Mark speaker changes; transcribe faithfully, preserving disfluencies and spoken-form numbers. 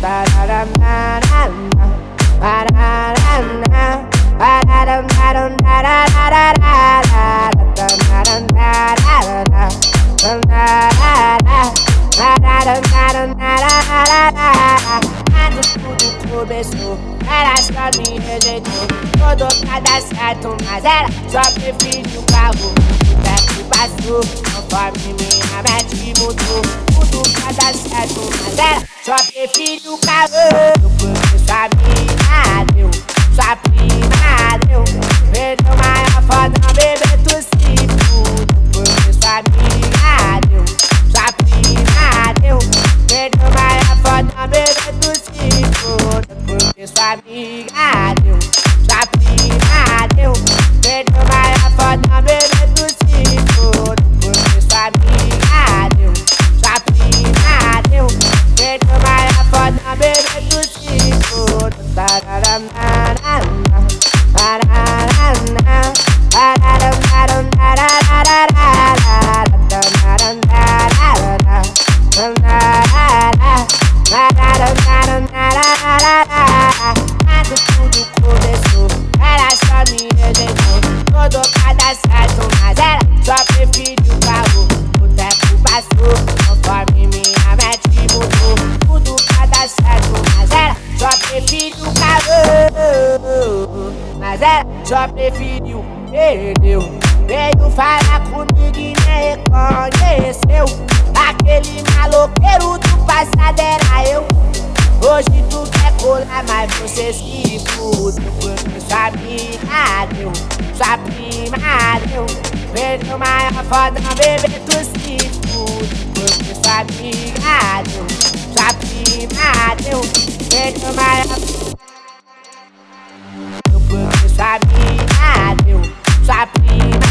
Speaker 1: Quando tudo começou, ela só me rejeitou. Todo pra dar certo, mas ela só preferiu o carro. O tempo passou, conforme minha mente mudou. Tudo pra dar certo, mas ela só preferiu o carro. Eu porque sua mina deu, sua prima deu. Perdeu maior foda, bebê, tu se fude. Porque sua mina deu, sua prima deu. Perdeu maior foda, bebê, tu se fude. Porque sua amiga deu, sua prima deu. Perdeu maior foda, bebê, tu se fude. Porque sua amiga deu, sua prima deu. Perdeu maior foda, bebê, tu se fude. Quando tudo começou, ela só me rejeitou. Todo pra dar certo, mas ela só preferiu o carro. O tempo passou, conforme minha mente mudou. Tudo pra dar certo, mas ela só preferiu o carro. Mas ela só preferiu, perdeu. Veio falar comigo e nem reconheceu. Aquele maloqueiro do passado era eu. Hoje tu quer colar, mas você se fude. Porque sua amiga deu, sua prima deu. Perdeu maior foda, bebê, tu se fude. Porque sua amiga deu, sua prima deu. Perdeu maior. Porque sua amiga deu, sua prima